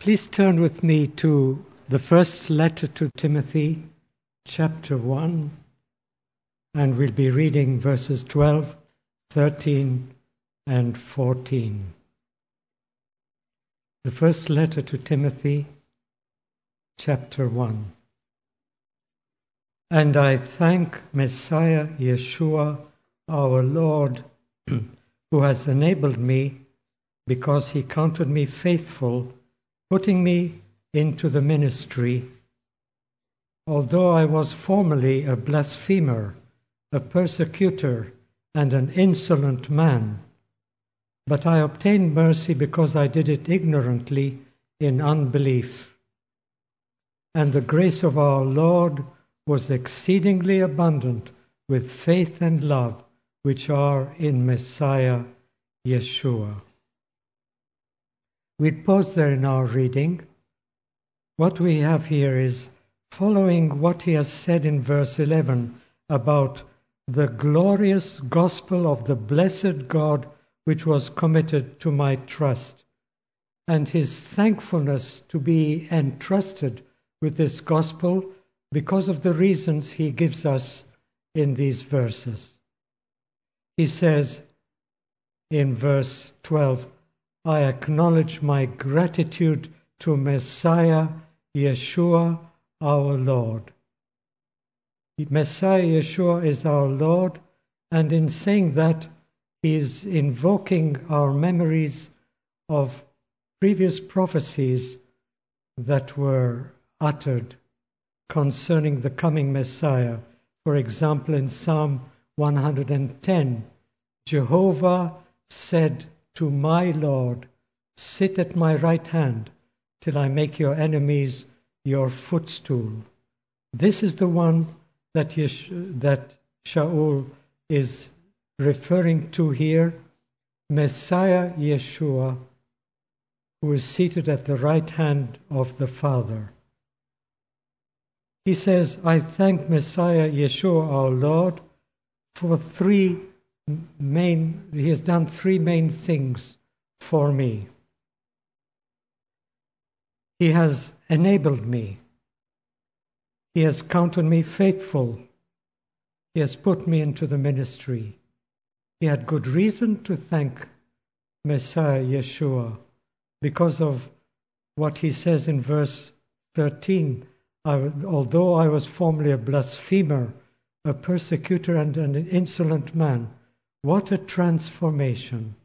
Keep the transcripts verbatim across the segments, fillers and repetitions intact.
Please turn with me to the first letter to Timothy, chapter one, and we'll be reading verses twelve, thirteen, and fourteen. The first letter to Timothy, chapter one. And I thank Messiah Yeshua, our Lord, who has enabled me, because he counted me faithful, putting me into the ministry. Although I was formerly a blasphemer, a persecutor, and an insolent man, but I obtained mercy because I did it ignorantly in unbelief. And the grace of our Lord was exceedingly abundant with faith and love, which are in Messiah Yeshua. We'd pause there in our reading. What we have here is following what he has said in verse eleven about the glorious gospel of the blessed God which was committed to my trust, and his thankfulness to be entrusted with this gospel because of the reasons he gives us in these verses. He says in verse twelve, I acknowledge my gratitude to Messiah Yeshua, our Lord. Messiah Yeshua is our Lord, and in saying that, he is invoking our memories of previous prophecies that were uttered concerning the coming Messiah. For example, in Psalm one hundred ten, Jehovah said to my Lord, sit at my right hand till I make your enemies your footstool. This is the one that, Yesh- that Shaul is referring to here, Messiah Yeshua, who is seated at the right hand of the Father. He says, I thank Messiah Yeshua, our Lord, for three main, he has done three main things for me. He has enabled me. He has counted me faithful. He has put me into the ministry. He had good reason to thank Messiah Yeshua because of what he says in verse thirteen. I, although I was formerly a blasphemer, a persecutor, and an insolent man, what a transformation.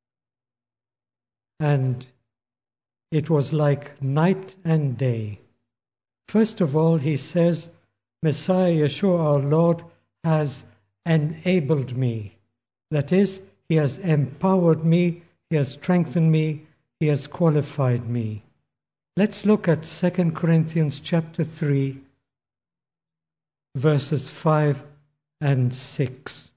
And it was like night and day. First of all, he says, Messiah Yeshua, our Lord, has enabled me. That is, he has empowered me, he has strengthened me, he has qualified me. Let's look at Second Corinthians chapter three, verses five and six.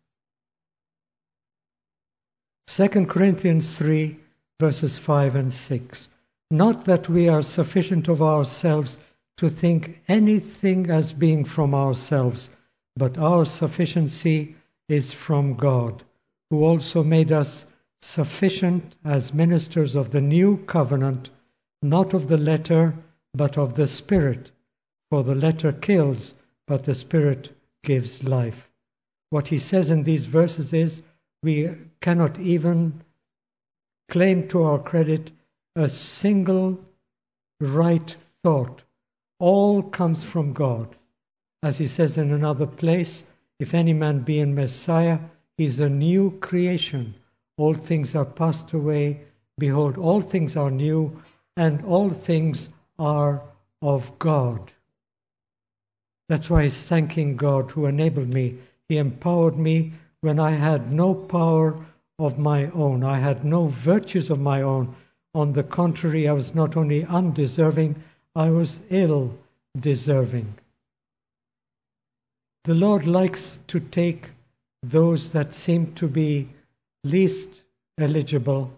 Second Corinthians three, verses five and six. Not that we are sufficient of ourselves to think anything as being from ourselves, but our sufficiency is from God, who also made us sufficient as ministers of the new covenant, not of the letter, but of the Spirit. For the letter kills, but the Spirit gives life. What he says in these verses is, we cannot even claim to our credit a single right thought. All comes from God. As he says in another place, if any man be in Messiah, he is a new creation. All things are passed away. Behold, all things are new, and all things are of God. That's why he's thanking God who enabled me. He empowered me when I had no power of my own. I had no virtues of my own. On the contrary, I was not only undeserving, I was ill deserving. The Lord likes to take those that seem to be least eligible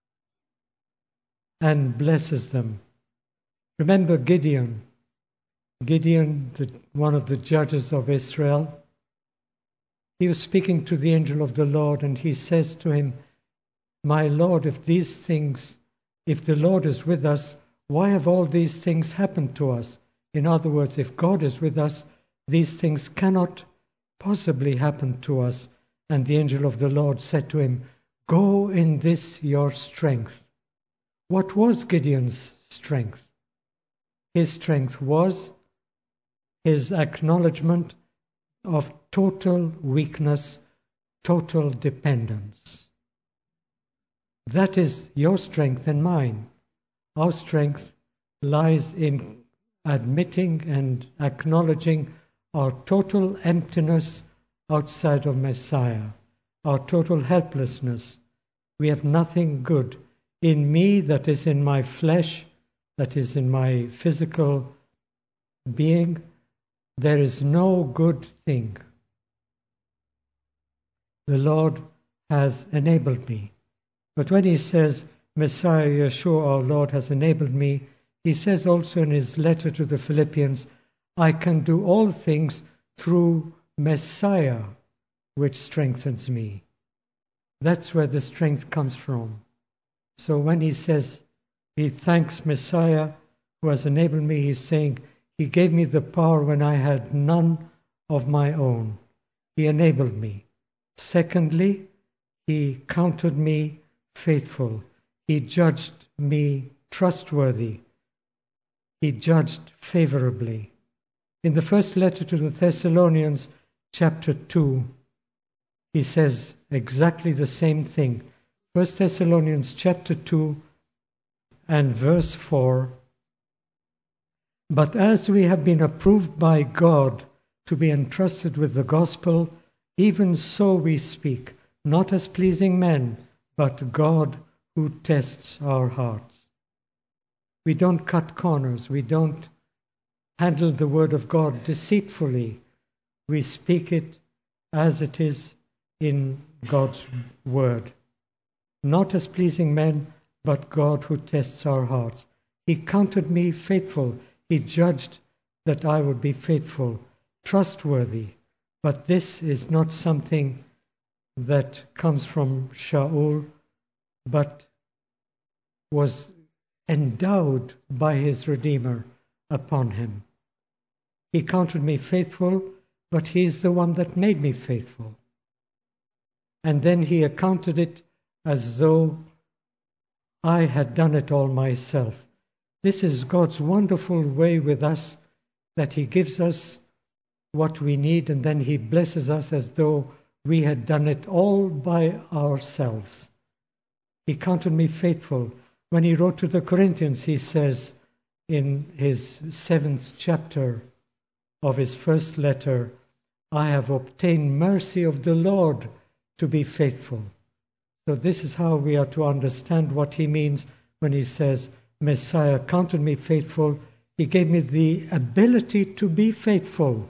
and blesses them. Remember Gideon. Gideon, the, one of the judges of Israel, he was speaking to the angel of the Lord, and he says to him, my Lord, if these things, if the Lord is with us, Why have all these things happened to us? In other words, if God is with us, these things cannot possibly happen to us. And the angel of the Lord said to him, Go in this your strength. What was Gideon's strength? His strength was his acknowledgement of total weakness, total dependence. That is your strength and mine. Our strength lies in admitting and acknowledging our total emptiness outside of Messiah, our total helplessness. We have nothing good in me, that is in my flesh, that is in my physical being. There is no good thing. The Lord has enabled me. But when he says, Messiah Yeshua, our Lord, has enabled me, he says also in his letter to the Philippians, I can do all things through Messiah, which strengthens me. That's where the strength comes from. So when he says he thanks Messiah who has enabled me, he's saying he gave me the power when I had none of my own. He enabled me. Secondly, he counted me faithful. He judged me trustworthy. He judged favorably. In the first letter to the Thessalonians, chapter two, he says exactly the same thing. First Thessalonians chapter two and verse four. But as we have been approved by God to be entrusted with the gospel, even so we speak, not as pleasing men, but God who tests our hearts. We don't cut corners. We don't handle the word of God deceitfully. We speak it as it is in God's word. Not as pleasing men, but God who tests our hearts. He counted me faithful. He judged that I would be faithful, trustworthy. But this is not something that comes from Shaul, but was endowed by his Redeemer upon him. He counted me faithful, but he is the one that made me faithful. And then he accounted it as though I had done it all myself. This is God's wonderful way with us, that he gives us what we need and then he blesses us as though we had done it all by ourselves. He counted me faithful. When he wrote to the Corinthians, he says in his seventh chapter of his first letter, I have obtained mercy of the Lord to be faithful. So this is how we are to understand what he means when he says, Messiah counted me faithful. He gave me the ability to be faithful.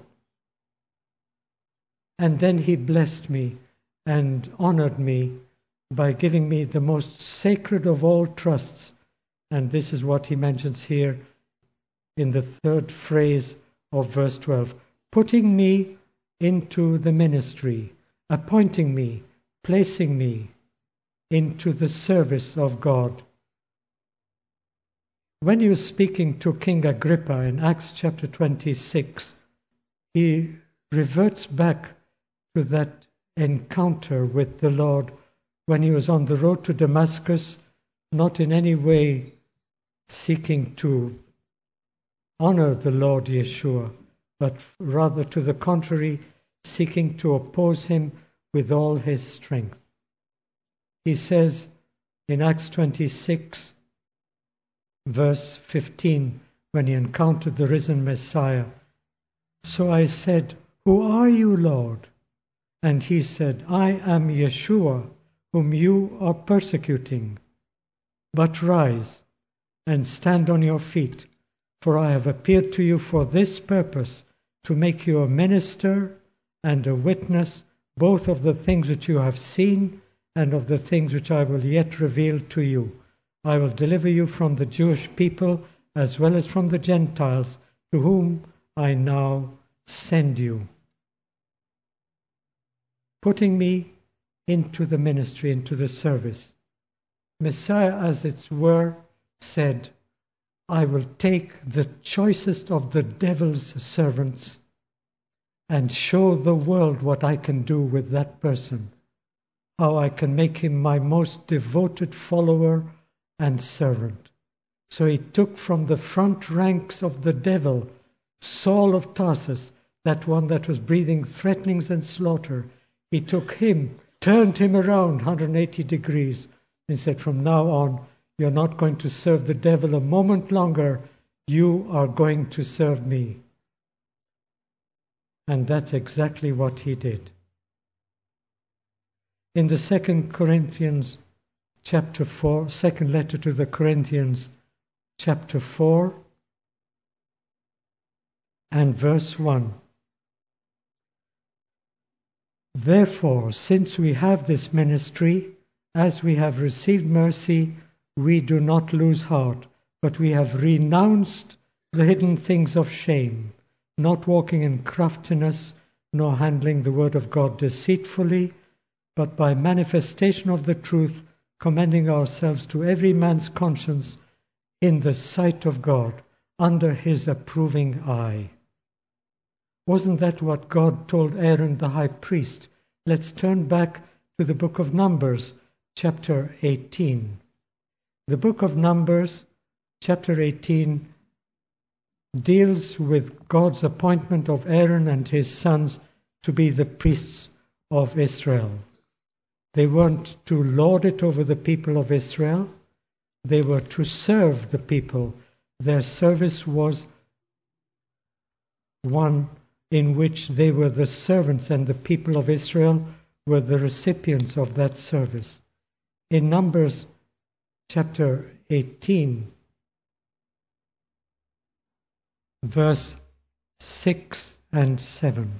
And then he blessed me and honored me by giving me the most sacred of all trusts. And this is what he mentions here in the third phrase of verse twelve. Putting me into the ministry, appointing me, placing me into the service of God. When he was speaking to King Agrippa in Acts chapter twenty-six, he reverts back to that encounter with the Lord when he was on the road to Damascus, not in any way seeking to honor the Lord Yeshua, but rather to the contrary, seeking to oppose him with all his strength. He says in Acts twenty-six, verse fifteen, when he encountered the risen Messiah, so I said, Who are you, Lord? And he said, I am Yeshua, whom you are persecuting. But rise and stand on your feet, for I have appeared to you for this purpose, to make you a minister and a witness, both of the things which you have seen and of the things which I will yet reveal to you. I will deliver you from the Jewish people as well as from the Gentiles, to whom I now send you. Putting me into the ministry, into the service. Messiah, as it were, said, I will take the choicest of the devil's servants and show the world what I can do with that person, how I can make him my most devoted follower and servant. So he took from the front ranks of the devil Saul of Tarsus, that one that was breathing threatenings and slaughter. He took him, turned him around one hundred eighty degrees, and said, from now on, you're not going to serve the devil a moment longer. You are going to serve me. And that's exactly what he did. In the second Corinthians chapter four, second letter to the Corinthians chapter four and verse one. Therefore, since we have this ministry, as we have received mercy, we do not lose heart, but we have renounced the hidden things of shame, not walking in craftiness, nor handling the word of God deceitfully, but by manifestation of the truth, commending ourselves to every man's conscience in the sight of God, under his approving eye. Wasn't that what God told Aaron the high priest? Let's turn back to the book of Numbers, chapter eighteen. The book of Numbers, chapter eighteen, deals with God's appointment of Aaron and his sons to be the priests of Israel. They weren't to lord it over the people of Israel. They were to serve the people. Their service was one in which they were the servants and the people of Israel were the recipients of that service. In Numbers chapter eighteen, verse six and seven.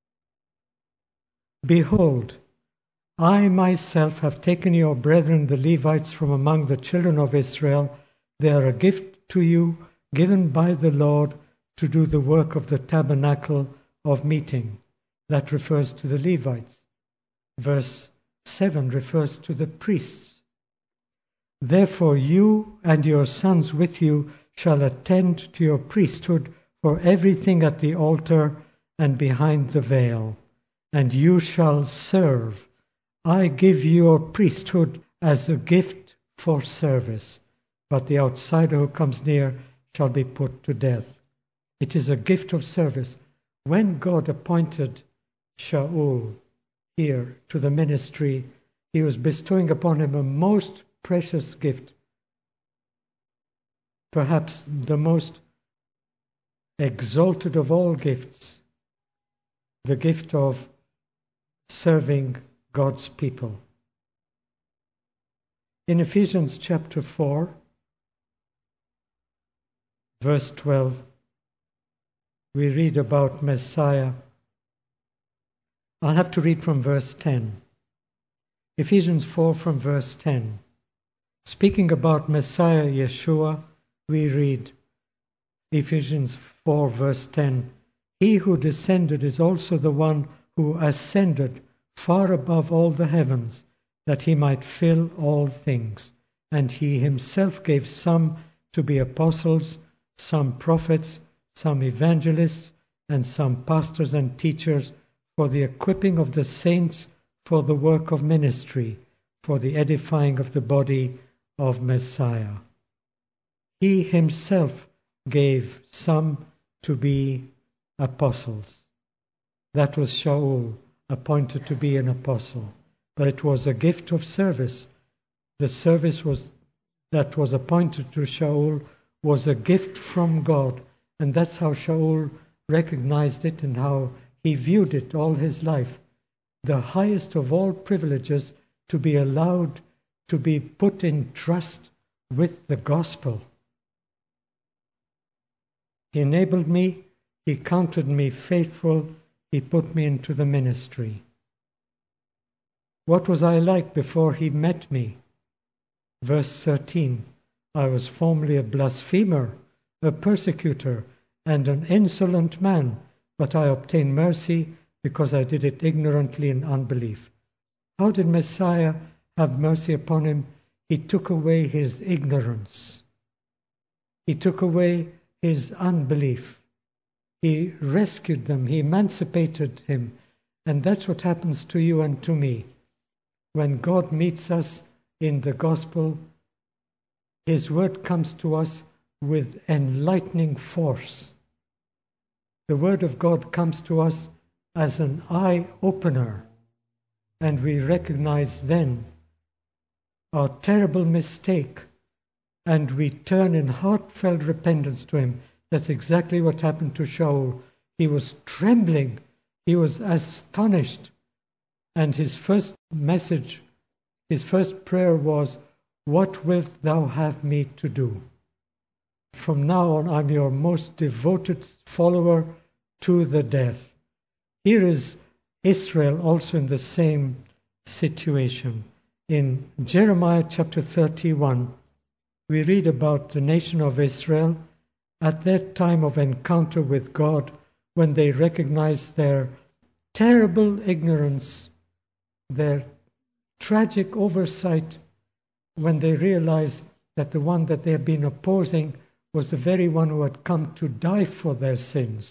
Behold, I myself have taken your brethren the Levites from among the children of Israel. They are a gift to you, given by the Lord, to do the work of the tabernacle of meeting. That refers to the Levites. Verse seven refers to the priests. Therefore you and your sons with you shall attend to your priesthood for everything at the altar and behind the veil, and you shall serve. I give you your priesthood as a gift for service, but the outsider who comes near shall be put to death. It is a gift of service. When God appointed Shaul here to the ministry, he was bestowing upon him a most precious gift, perhaps the most exalted of all gifts, the gift of serving God's people. In Ephesians chapter four, verse twelve, we read about Messiah. I'll have to read from verse ten. Ephesians four from verse ten. Speaking about Messiah Yeshua, we read Ephesians four verse ten. He who descended is also the one who ascended far above all the heavens, that he might fill all things. And he himself gave some to be apostles, some prophets, some evangelists, and some pastors and teachers, for the equipping of the saints for the work of ministry, for the edifying of the body of Messiah. He himself gave some to be apostles. That was Shaul, appointed to be an apostle. But it was a gift of service. The service was that was appointed to Shaul was a gift from God. And that's how Shaul recognized it and how he viewed it all his life. The highest of all privileges, to be allowed to be put in trust with the gospel. He enabled me, he counted me faithful, he put me into the ministry. What was I like before he met me? Verse thirteen, I was formerly a blasphemer, a persecutor, and an insolent man, but I obtained mercy because I did it ignorantly in unbelief. How did Messiah have mercy upon him? He took away his ignorance. He took away his unbelief. He rescued them. He emancipated him. And that's what happens to you and to me. When God meets us in the gospel, His word comes to us with enlightening force. The word of God comes to us as an eye-opener, and we recognize then our terrible mistake, and we turn in heartfelt repentance to Him. That's exactly what happened to Shaul. He was trembling. He was astonished. And his first message, his first prayer was, "What wilt thou have me to do? From now on, I'm your most devoted follower to the death." Here is Israel also in the same situation. In Jeremiah chapter thirty-one, we read about the nation of Israel at their time of encounter with God, when they recognized their terrible ignorance, their tragic oversight, when they realized that the one that they had been opposing was the very one who had come to die for their sins.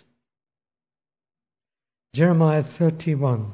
Jeremiah thirty-one,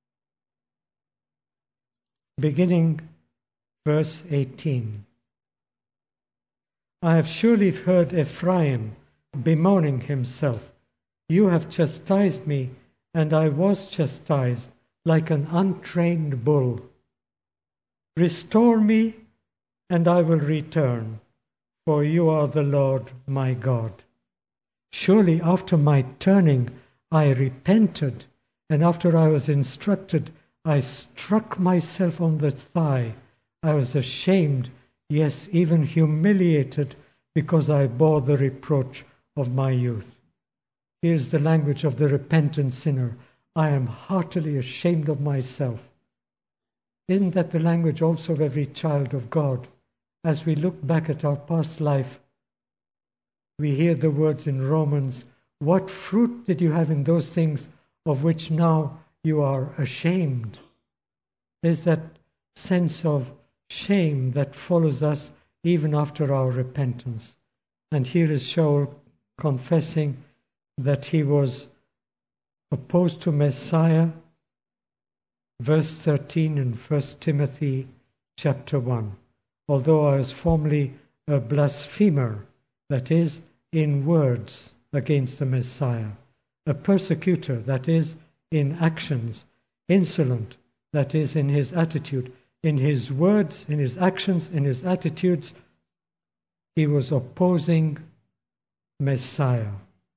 beginning verse eighteen. "I have surely heard Ephraim bemoaning himself. You have chastised me, and I was chastised like an untrained bull. Restore me, and I will return, for you are the Lord my God. Surely after my turning I repented, and after I was instructed, I struck myself on the thigh. I was ashamed, yes, even humiliated, because I bore the reproach of my youth." Here's the language of the repentant sinner. I am heartily ashamed of myself. Isn't that the language also of every child of God? As we look back at our past life, we hear the words in Romans, "What fruit did you have in those things of which now you are ashamed?" There's that sense of shame that follows us even after our repentance. And here is Shaul confessing that he was opposed to Messiah. Verse thirteen in First Timothy chapter one. "Although I was formerly a blasphemer," that is, in words against the Messiah, "a persecutor," that is, in actions, "insolent," that is, in his attitude, in his words, in his actions, in his attitudes, he was opposing Messiah.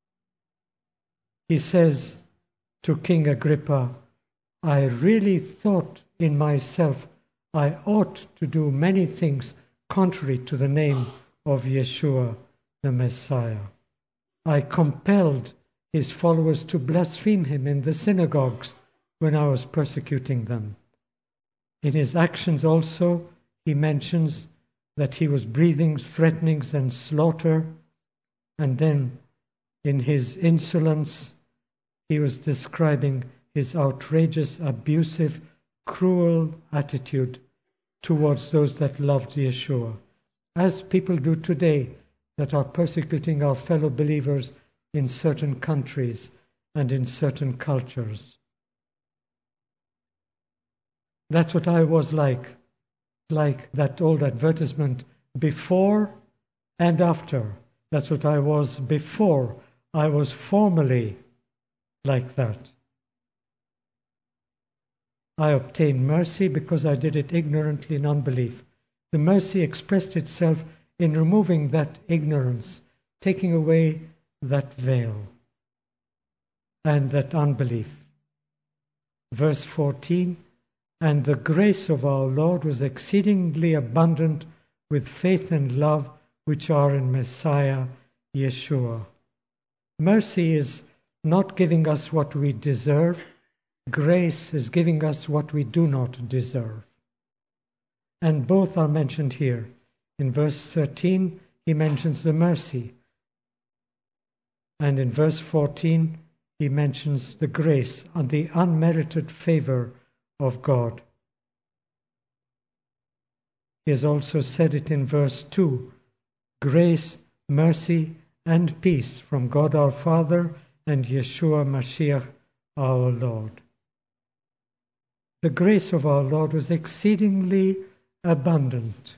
He says to King Agrippa, "I really thought in myself I ought to do many things contrary to the name of Yeshua the Messiah. I compelled his followers to blaspheme him in the synagogues when I was persecuting them." In his actions also, he mentions that he was breathing threatenings and slaughter, and then in his insolence, he was describing his outrageous, abusive, cruel attitude towards those that loved Yeshua, as people do today that are persecuting our fellow believers in certain countries and in certain cultures. That's what I was like, like that old advertisement, before and after. That's what I was before. I was formerly like that. I obtained mercy because I did it ignorantly in unbelief. The mercy expressed itself in removing that ignorance, taking away that veil and that unbelief. Verse fourteen, "And the grace of our Lord was exceedingly abundant with faith and love which are in Messiah Yeshua." Mercy is not giving us what we deserve. Grace is giving us what we do not deserve. And both are mentioned here. In verse thirteen, he mentions the mercy. And in verse fourteen, he mentions the grace and the unmerited favor of God. He has also said it in verse two, "Grace mercy, and peace from God our Father and Yeshua Mashiach our Lord. The grace of our Lord was exceedingly abundant.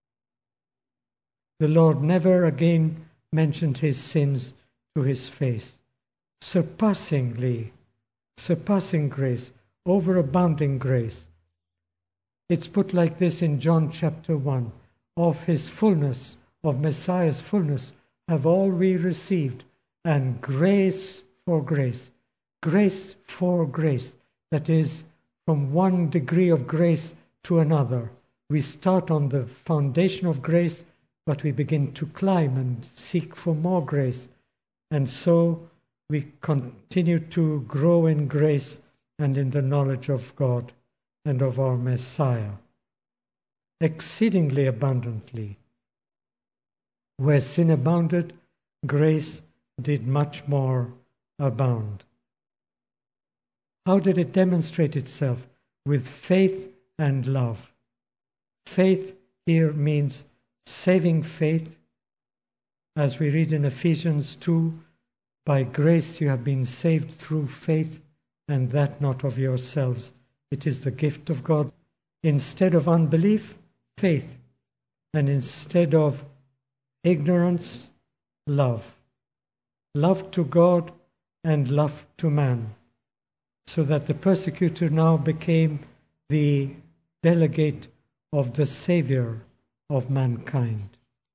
The Lord never again mentioned his sins to his face. Surpassingly, surpassing grace, overabounding grace. It's put like this in John chapter one. Of his fullness, of Messiah's fullness, have all we received, and grace for grace. Grace for grace. That is, from one degree of grace to another. We start on the foundation of grace, but we begin to climb and seek for more grace. And so we continue to grow in grace and in the knowledge of God and of our Messiah. Exceedingly abundantly. Where sin abounded, grace did much more abound. How did it demonstrate itself? With faith and love. Faith here means saving faith. As we read in Ephesians two, by grace you have been saved through faith, and that not of yourselves. It is the gift of God. Instead of unbelief, faith. And instead of ignorance, love. Love to God and love to man. So that the persecutor now became the delegate of the Savior of mankind.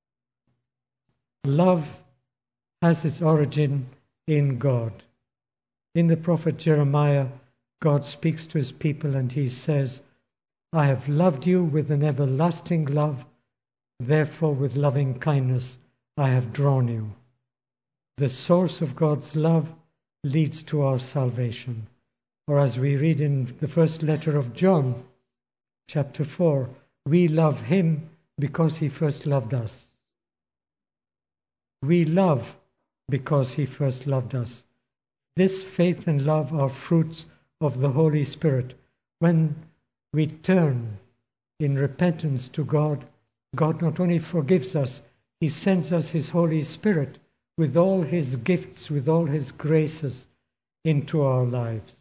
Love has its origin in God. In the prophet Jeremiah, God speaks to his people and he says, I have loved you with an everlasting love, therefore with loving kindness I have drawn you. The source of God's love leads to our salvation. Or as we read in the first letter of John, chapter four, we love him because he first loved us. We love because he first loved us. This faith and love are fruits of the Holy Spirit. When we turn in repentance to God, God not only forgives us, he sends us his Holy Spirit with all his gifts, with all his graces into our lives.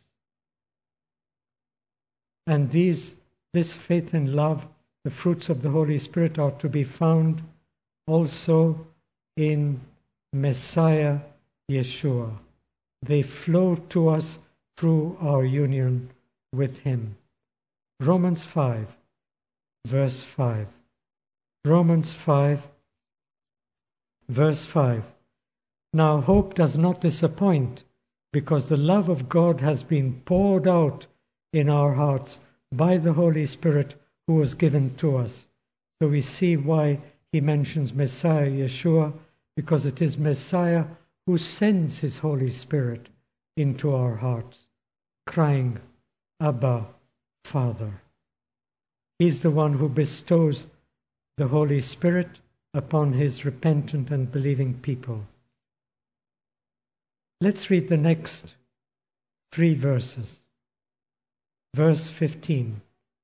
And these, this faith and love, the fruits of the Holy Spirit, are to be found also in Messiah Yeshua. They flow to us through our union with him. Romans five, verse five. Romans five, verse five. Now hope does not disappoint, because the love of God has been poured out in our hearts by the Holy Spirit who was given to us. So we see why he mentions Messiah Yeshua, because it is Messiah who sends his Holy Spirit into our hearts, crying, Abba, Father. He's the one who bestows the Holy Spirit upon his repentant and believing people. Let's read the next three verses. Verse fifteen.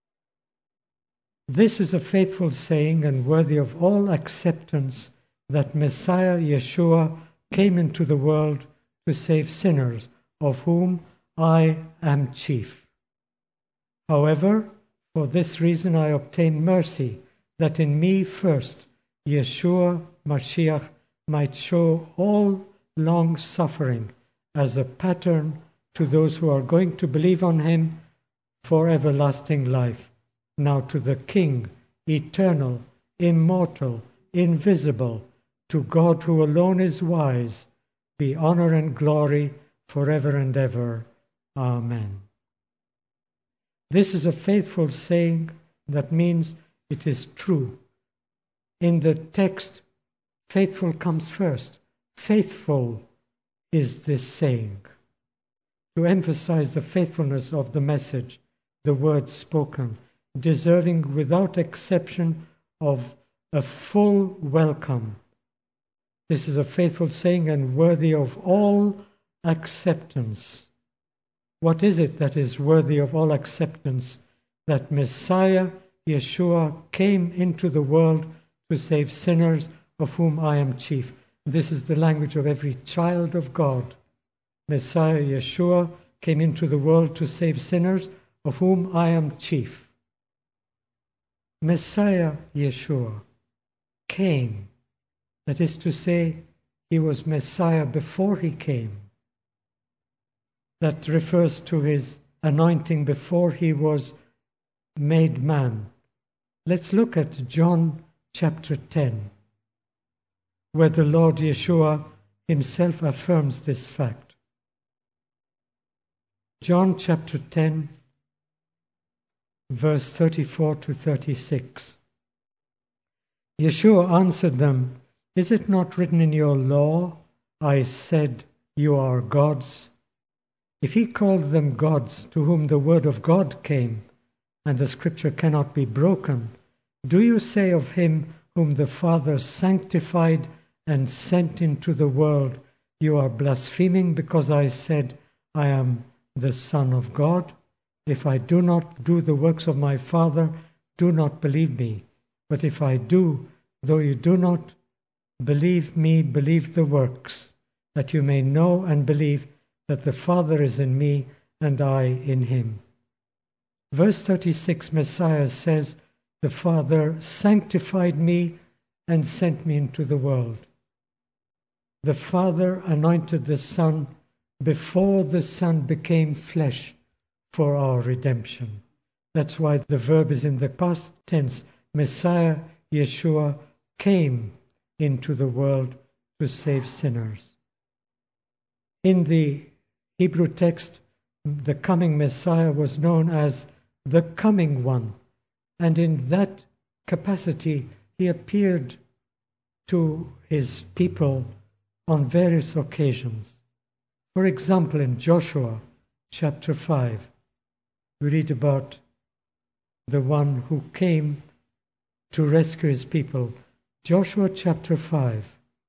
This is a faithful saying and worthy of all acceptance, that Messiah Yeshua came into the world to save sinners, of whom I am chief. However, for this reason I obtained mercy, that in me first Yeshua Mashiach might show all long suffering as a pattern to those who are going to believe on him for everlasting life. Now to the King, eternal, immortal, invisible, to God who alone is wise, be honor and glory forever and ever. Amen. This is a faithful saying. That means it is true. In the text, faithful comes first. Faithful is this saying. To emphasize the faithfulness of the message, the words spoken, deserving without exception of a full welcome. This is a faithful saying and worthy of all acceptance. What is it that is worthy of all acceptance? That Messiah Yeshua came into the world to save sinners, of whom I am chief. This is the language of every child of God. Messiah Yeshua came into the world to save sinners, of whom I am chief. Messiah Yeshua came. That is to say, he was Messiah before he came. That refers to his anointing before he was made man. Let's look at John chapter ten, where the Lord Yeshua himself affirms this fact. John chapter ten, verse thirty-four to thirty-six. Yeshua answered them, "Is it not written in your law, I said, you are gods?" If he called them gods to whom the word of God came, and the scripture cannot be broken, do you say of him whom the Father sanctified and sent into the world, you are blaspheming because I said, I am the Son of God? If I do not do the works of my Father, do not believe me. But if I do, though you do not believe me, believe the works, that you may know and believe that the Father is in me and I in him. Verse thirty-six, Messiah says, the Father sanctified me and sent me into the world. The Father anointed the Son before the Son became flesh for our redemption. That's why the verb is in the past tense. Messiah Yeshua came into the world to save sinners. In the Hebrew text, the coming Messiah was known as the Coming One, and in that capacity he appeared to his people on various occasions. For example, in Joshua chapter five, we read about the one who came to rescue his people. Joshua chapter five,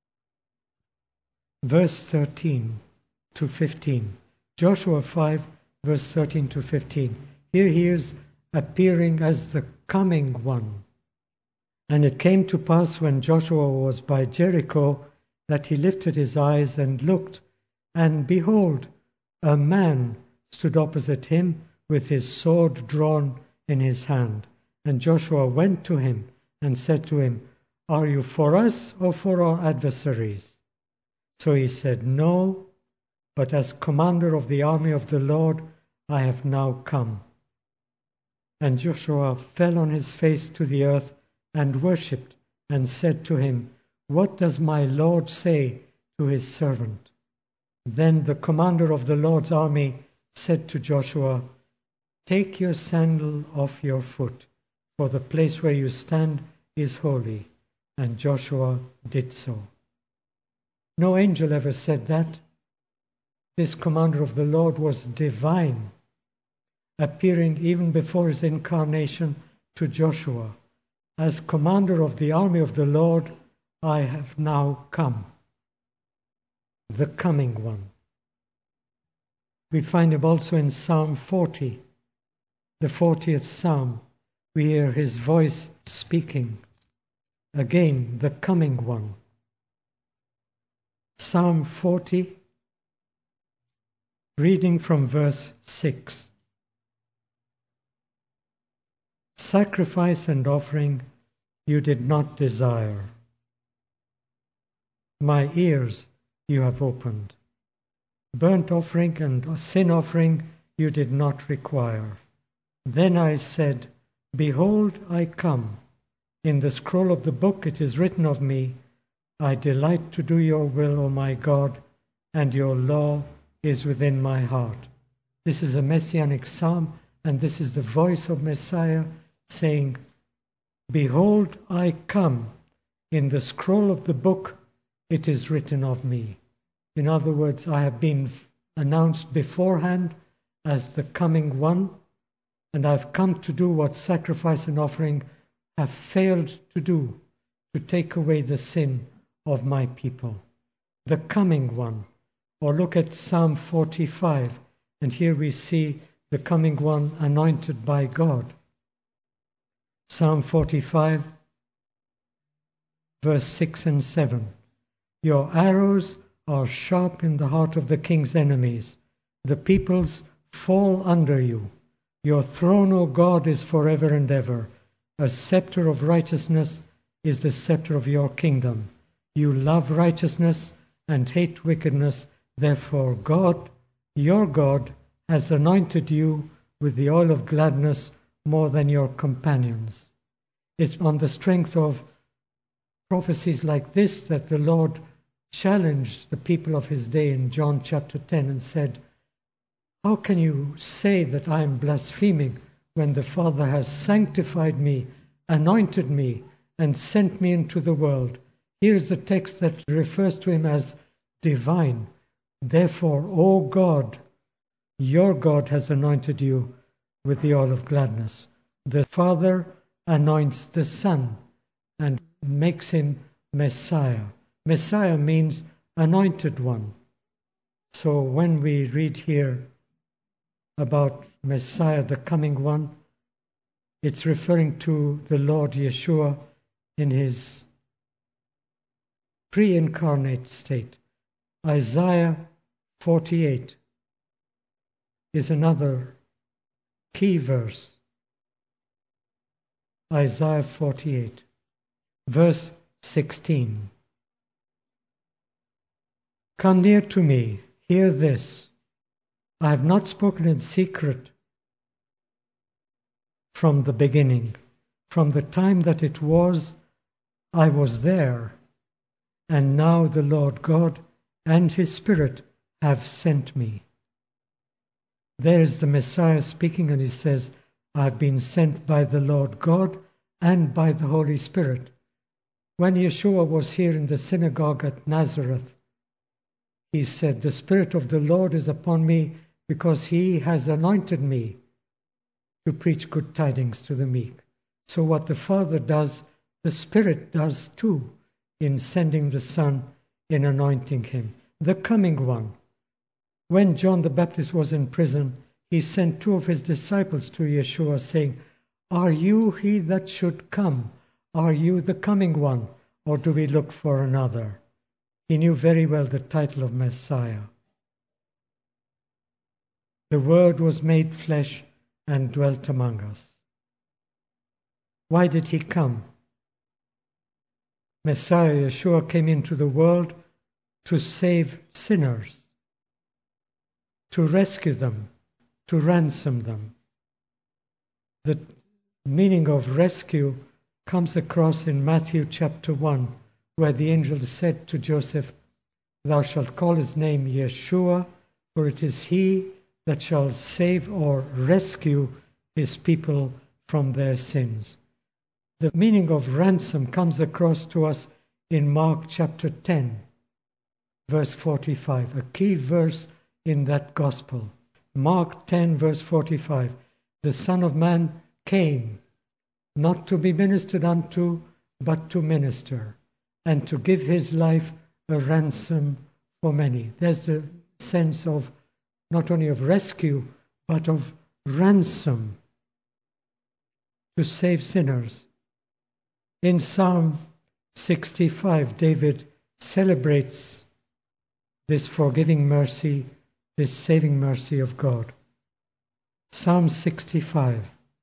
verse thirteen to fifteen. Joshua five, verse thirteen to fifteen. Here he is appearing as the coming one. And it came to pass when Joshua was by Jericho that he lifted his eyes and looked, and behold, a man stood opposite him with his sword drawn in his hand. And Joshua went to him and said to him, Are you for us or for our adversaries? So he said, No, but as commander of the army of the Lord, I have now come. And Joshua fell on his face to the earth and worshipped, and said to him, What does my Lord say to his servant? Then the commander of the Lord's army said to Joshua, Take your sandal off your foot, for the place where you stand is holy. And Joshua did so. No angel ever said that. This commander of the Lord was divine, appearing even before his incarnation to Joshua. As commander of the army of the Lord, I have now come. The coming one. We find him also in Psalm forty, the fortieth Psalm. We hear his voice speaking. Again, the coming one. Psalm forty, reading from verse six. Sacrifice and offering you did not desire. My ears you have opened. Burnt offering and sin offering you did not require. Then I said, Behold, I come. In the scroll of the book it is written of me, I delight to do your will, O my God, and your law is within my heart. This is a messianic psalm, and this is the voice of Messiah saying, Behold, I come. In the scroll of the book it is written of me. In other words, I have been announced beforehand as the coming one, and I've come to do what sacrifice and offering have failed to do, to take away the sin of my people. The coming one. Or look at Psalm forty-five, and here we see the coming one anointed by God. Psalm forty-five, verse six and seven. Your arrows are sharp in the heart of the king's enemies. The peoples fall under you. Your throne, O God, is forever and ever. A scepter of righteousness is the scepter of your kingdom. You love righteousness and hate wickedness. Therefore God, your God, has anointed you with the oil of gladness more than your companions. It's on the strength of prophecies like this that the Lord challenged the people of his day in John chapter ten and said, how can you say that I am blaspheming when the Father has sanctified me, anointed me, and sent me into the world? Here's a text that refers to him as divine. Therefore, O God, your God has anointed you with the oil of gladness. The Father anoints the Son and makes him Messiah. Messiah means anointed one. So when we read here about Messiah, the coming one, it's referring to the Lord Yeshua in his pre-incarnate state. Isaiah forty-eight is another key verse. Isaiah forty-eight, verse sixteen. Come near to me, hear this. I have not spoken in secret from the beginning. From the time that it was, I was there, and now the Lord God and his Spirit have sent me. There is the Messiah speaking, and he says, I have been sent by the Lord God and by the Holy Spirit. When Yeshua was here in the synagogue at Nazareth, he said, the Spirit of the Lord is upon me because he has anointed me to preach good tidings to the meek. So what the Father does, the Spirit does too, in sending the Son, in anointing him. The coming one. When John the Baptist was in prison, he sent two of his disciples to Yeshua, saying, are you he that should come? Are you the coming one? Or do we look for another? He knew very well the title of Messiah. The Word was made flesh and dwelt among us. Why did he come? Messiah Yeshua came into the world to save sinners, to rescue them, to ransom them. The meaning of rescue comes across in Matthew chapter one, where the angel said to Joseph, thou shalt call his name Yeshua, for it is he that shall save or rescue his people from their sins. The meaning of ransom comes across to us in Mark chapter ten, verse forty-five, a key verse in that gospel. Mark ten, verse forty-five, the Son of Man came, not to be ministered unto, but to minister, and to give his life a ransom for many. There's the sense of not only of rescue, but of ransom, to save sinners. In Psalm sixty-five, David celebrates this forgiving mercy, this saving mercy of God. Psalm sixty-five,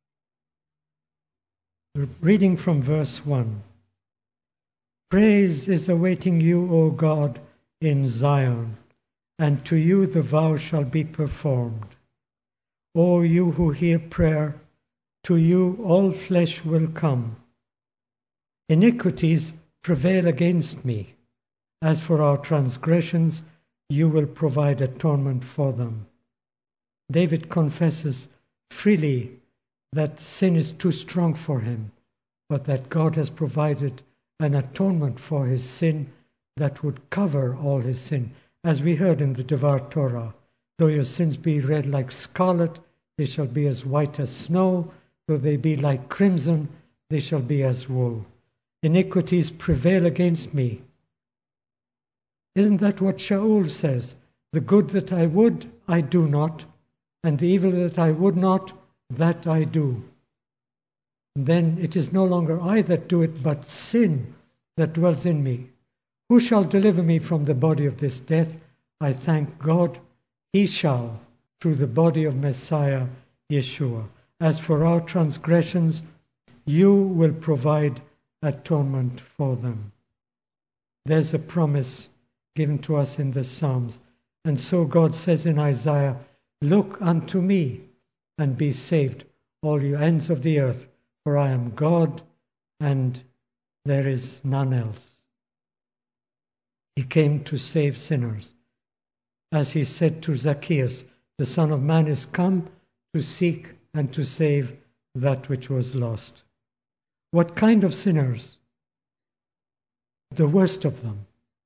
reading from verse one. Praise is awaiting you, O God, in Zion, and to you the vow shall be performed. O you who hear prayer, to you all flesh will come. Iniquities prevail against me. As for our transgressions, you will provide atonement for them. David confesses freely that sin is too strong for him, but that God has provided an atonement for his sin that would cover all his sin. As we heard in the Devar Torah, though your sins be red like scarlet, they shall be as white as snow. Though they be like crimson, they shall be as wool. Iniquities prevail against me. Isn't that what Shaul says? The good that I would, I do not, and the evil that I would not, that I do. And then it is no longer I that do it, but sin that dwells in me. Who shall deliver me from the body of this death? I thank God, he shall, through the body of Messiah, Yeshua. As for our transgressions, you will provide atonement for them. There's a promise given to us in the Psalms. And so God says in Isaiah, look unto me and be saved, all you ends of the earth, for I am God and there is none else. He came to save sinners. As he said to Zacchaeus, the Son of Man is come to seek and to save that which was lost. What kind of sinners? The worst of them.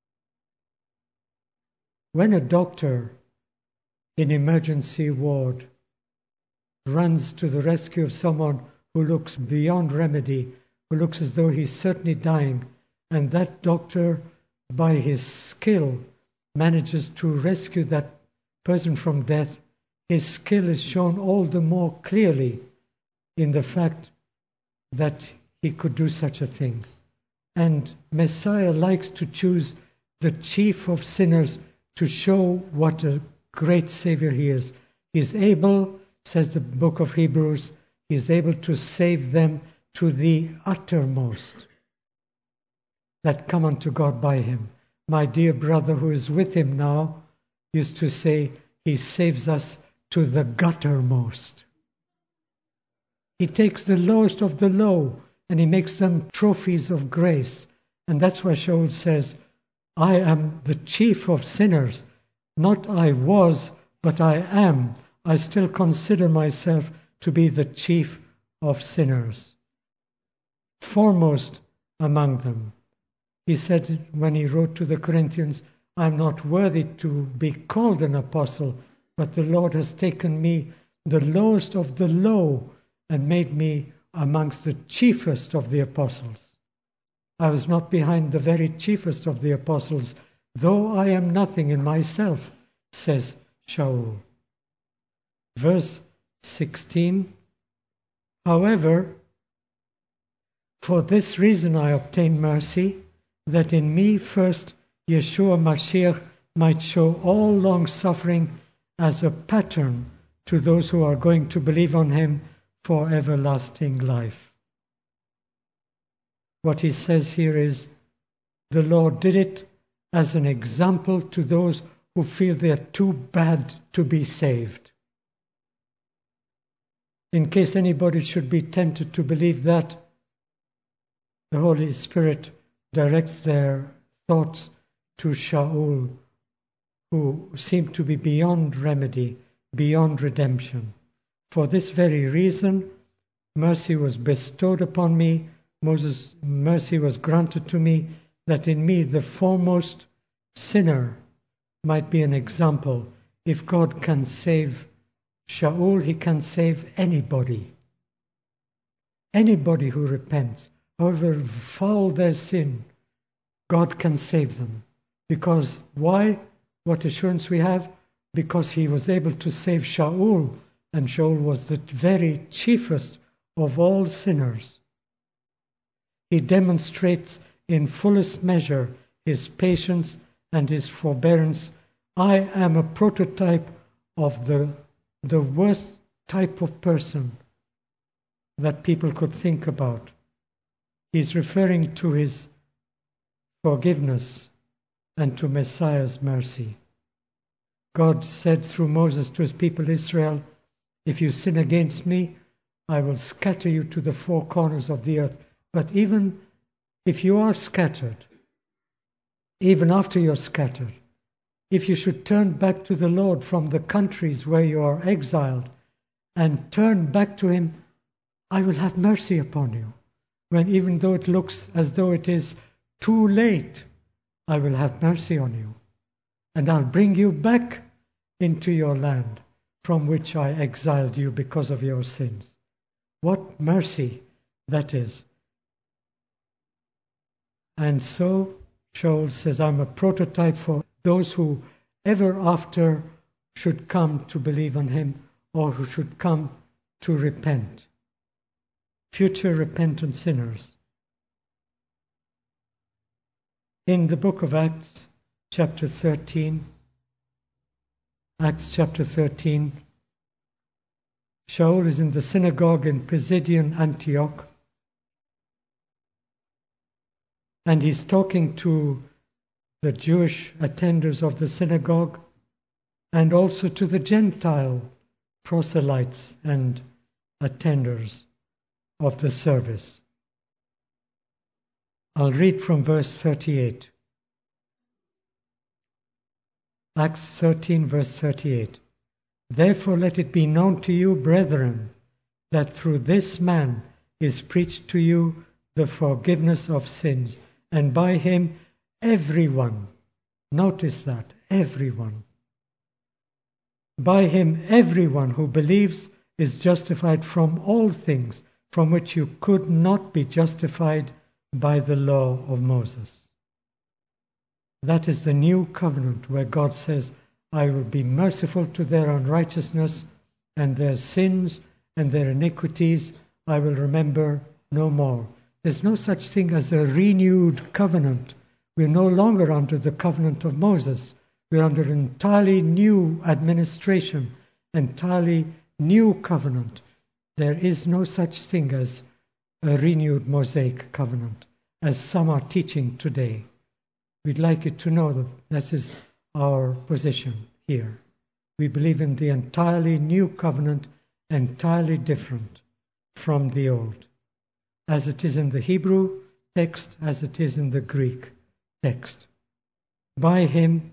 When a doctor in emergency ward runs to the rescue of someone who looks beyond remedy, who looks as though he's certainly dying, and that doctor, by his skill, manages to rescue that person from death, his skill is shown all the more clearly in the fact that he could do such a thing. And Messiah likes to choose the chief of sinners to show what a great Savior he is. He is able, says the book of Hebrews, he is able to save them to the uttermost that come unto God by him. My dear brother who is with him now used to say he saves us to the guttermost. He takes the lowest of the low and he makes them trophies of grace. And that's why Shaul says, I am the chief of sinners. Not I was, but I am. I still consider myself to be the chief of sinners. Foremost among them. He said when he wrote to the Corinthians, I am not worthy to be called an apostle, but the Lord has taken me, the lowest of the low, and made me amongst the chiefest of the apostles. I was not behind the very chiefest of the apostles, though I am nothing in myself, says Shaul. Verse sixteen, however, for this reason I obtained mercy, that in me first Yeshua Mashiach might show all long suffering as a pattern to those who are going to believe on him for everlasting life. What he says here is, the Lord did it as an example to those who feel they're too bad to be saved. In case anybody should be tempted to believe that, the Holy Spirit directs their thoughts to Shaul, who seemed to be beyond remedy, beyond redemption. For this very reason, mercy was bestowed upon me, Moses' mercy was granted to me, that in me, the foremost sinner, might be an example. If God can save Shaul, he can save anybody. Anybody who repents, however foul their sin, God can save them. Because why? What assurance we have? Because he was able to save Shaul, and Shaul was the very chiefest of all sinners. He demonstrates in fullest measure his patience and his forbearance. I am a prototype of the, the worst type of person that people could think about. He's referring to his forgiveness and to Messiah's mercy. God said through Moses to his people Israel, if you sin against me, I will scatter you to the four corners of the earth. But even if you are scattered, even after you're scattered, if you should turn back to the Lord from the countries where you are exiled and turn back to him, I will have mercy upon you. When even though it looks as though it is too late, I will have mercy on you. And I'll bring you back into your land from which I exiled you because of your sins. What mercy that is. And so, Shaul says, I'm a prototype for those who ever after should come to believe on him or who should come to repent. Future repentant sinners. In the book of Acts, chapter thirteen, Acts chapter thirteen, Shaul is in the synagogue in Pisidian Antioch, and he's talking to the Jewish attenders of the synagogue and also to the Gentile proselytes and attenders of the service. I'll read from verse thirty-eight. Acts thirteen, verse thirty-eight. Therefore let it be known to you, brethren, that through this man is preached to you the forgiveness of sins, and by him everyone, notice that, everyone, by him everyone who believes is justified from all things from which you could not be justified by the law of Moses. That is the new covenant where God says, I will be merciful to their unrighteousness, and their sins and their iniquities I will remember no more. There's no such thing as a renewed covenant. We're no longer under the covenant of Moses. We're under an entirely new administration, entirely new covenant. There is no such thing as a renewed Mosaic covenant, as some are teaching today. We'd like you to know that this is our position here. We believe in the entirely new covenant, entirely different from the old, as it is in the Hebrew text, as it is in the Greek text. By him,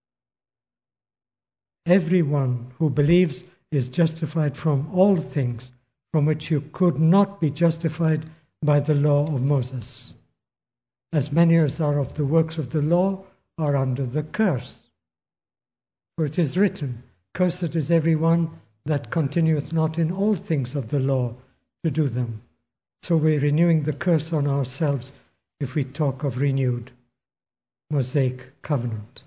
everyone who believes is justified from all things from which you could not be justified by the law of Moses. As many as are of the works of the law are under the curse. For it is written, Cursed is every one that continueth not in all things of the law to do them. So we're renewing the curse on ourselves if we talk of renewed Mosaic covenant.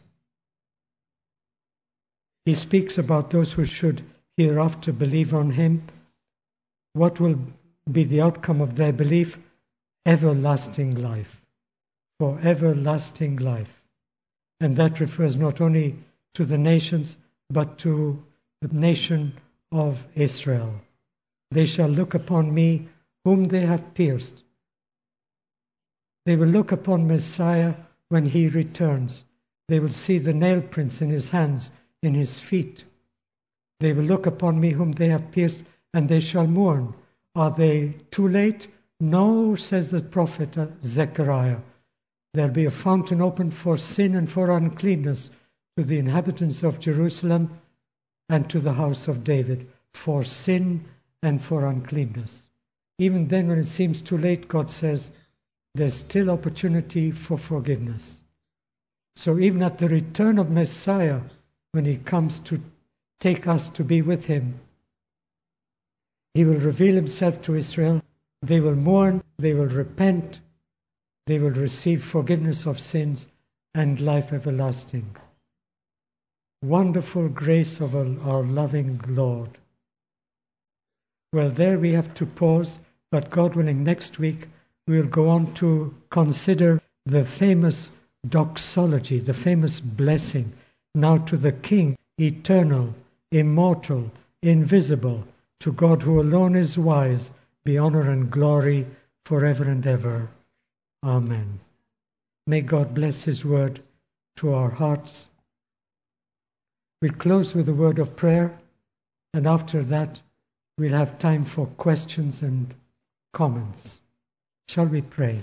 He speaks about those who should hereafter believe on him. What will be the outcome of their belief? Everlasting life. For everlasting life. And that refers not only to the nations, but to the nation of Israel. They shall look upon me whom they have pierced. They will look upon Messiah when he returns. They will see the nail prints in his hands, in his feet. They will look upon me whom they have pierced, and they shall mourn. Are they too late? No, says the prophet Zechariah. There'll be a fountain opened for sin and for uncleanness to the inhabitants of Jerusalem and to the house of David, for sin and for uncleanness. Even then, when it seems too late, God says, there's still opportunity for forgiveness. So even at the return of Messiah, when he comes to take us to be with him, he will reveal himself to Israel. They will mourn, they will repent, they will receive forgiveness of sins and life everlasting. Wonderful grace of our, our loving Lord. Well, there we have to pause, but God willing, next week we'll go on to consider the famous doxology, the famous blessing. Now to the King, eternal, immortal, invisible, to God who alone is wise, be honor and glory forever and ever. Amen. May God bless his word to our hearts. We'll close with a word of prayer, and after that we'll have time for questions and comments. Shall we pray?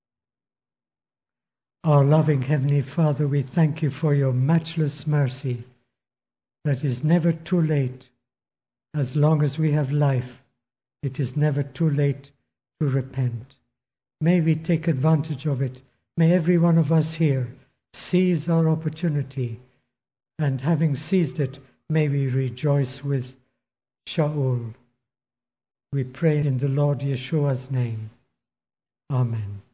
Our loving Heavenly Father, we thank you for your matchless mercy that is never too late. As long as we have life, it is never too late to repent. May we take advantage of it. May every one of us here seize our opportunity, and having seized it, may we rejoice with Shaul. We pray in the Lord Yeshua's name. Amen.